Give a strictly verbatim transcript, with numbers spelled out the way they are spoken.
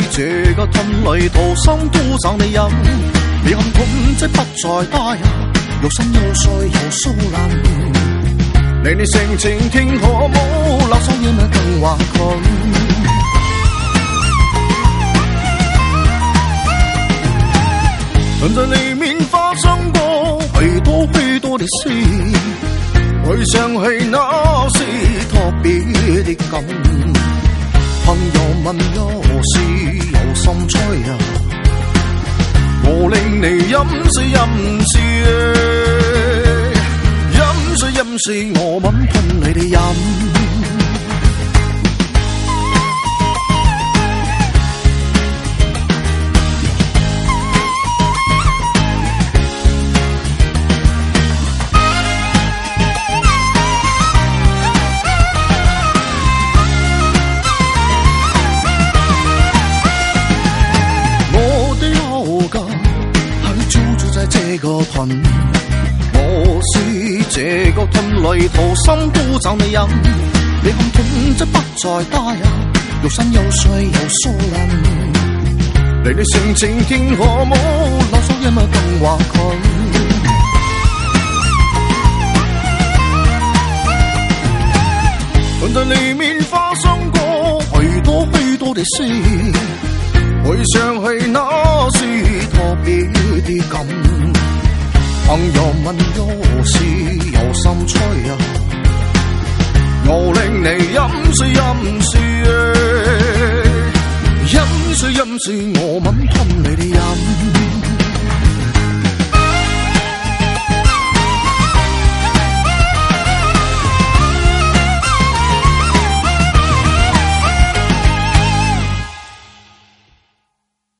这个吞里掏心都找你饮，你看痛即不再打呀，又心又碎又酥烂，你你性情听可冇，留守夜晚更话困。曾在里面发生过许多许多的事，回想起那是特别的感。朋友問有事有心吹啊，我令你飲水飲水，飲水飲水我吻噴你哋飲。这个屯，我是这个屯里掏心都找你饮，你看痛即不再打呀，又新又碎又疏烂，你你性情天可冇，留守夜晚更话困。但在里面发生过许多许多的事，回想起那是特别的感。朋友問有事有心吹啊，我令你飲水飲水，飲水飲水我吻噴你